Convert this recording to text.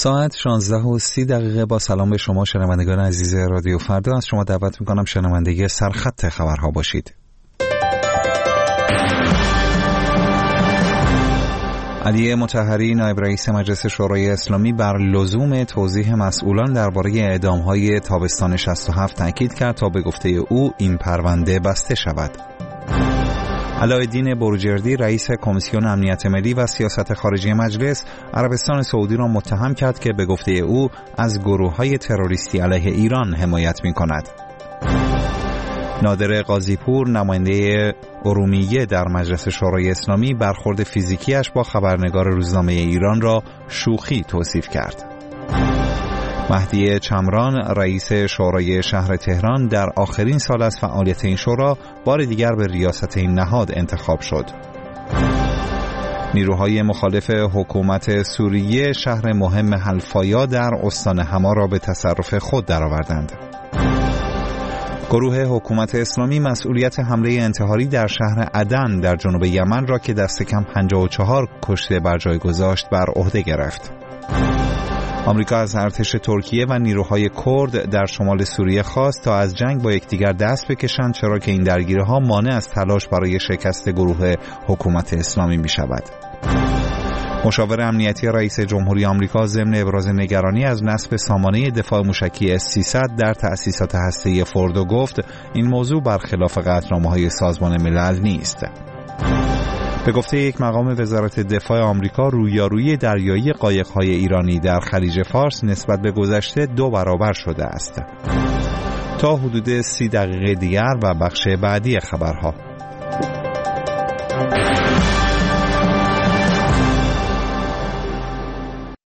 ساعت 16:30 با سلام به شما شنوندگان عزیز رادیو فردا. از شما دعوت میکنم شنوندگی سرخط خبرها باشید. علی مطهری نایب رئیس مجلس شورای اسلامی بر لزوم توضیح مسئولان درباره اعدام‌های تابستان 67 تاکید کرد تا به گفته او این پرونده بسته شود. علاءالدین بروجردی رئیس کمیسیون امنیت ملی و سیاست خارجی مجلس عربستان سعودی را متهم کرد که به گفته او از گروه‌های تروریستی علیه ایران حمایت می‌کند. نادر قاضی‌پور نماینده ارومیه در مجلس شورای اسلامی برخورد فیزیکیش با خبرنگار روزنامه ایران را شوخی توصیف کرد. مهدی چمران رئیس شورای شهر تهران در آخرین سال از فعالیت این شورا بار دیگر به ریاست این نهاد انتخاب شد. نیروهای مخالف حکومت سوریه شهر مهم حلفایا در استان حما را به تصرف خود درآوردند. گروه حکومت اسلامی مسئولیت حمله انتحاری در شهر عدن در جنوب یمن را که دست کم 54 کشته بر جای گذاشت بر عهده گرفت. آمریکا از ارتش ترکیه و نیروهای کرد در شمال سوریه خواست تا از جنگ با یکدیگر دست بکشند، چرا که این درگیری‌ها مانع از تلاش برای شکست گروه حکومت اسلامی می‌شود. مشاور امنیتی رئیس جمهوری آمریکا ضمن ابراز نگرانی از نصب سامانه دفاع موشکی S-300 در تأسیسات هسته‌ای فوردو گفت این موضوع برخلاف قطعنامه‌های سازمان ملل نیست. به گفته یک مقام وزارت دفاع آمریکا، رویارویی دریایی قایق‌های ایرانی در خلیج فارس نسبت به گذشته 2 برابر شده است. تا حدود 30 دقیقه دیگر و بخش بعدی خبرها.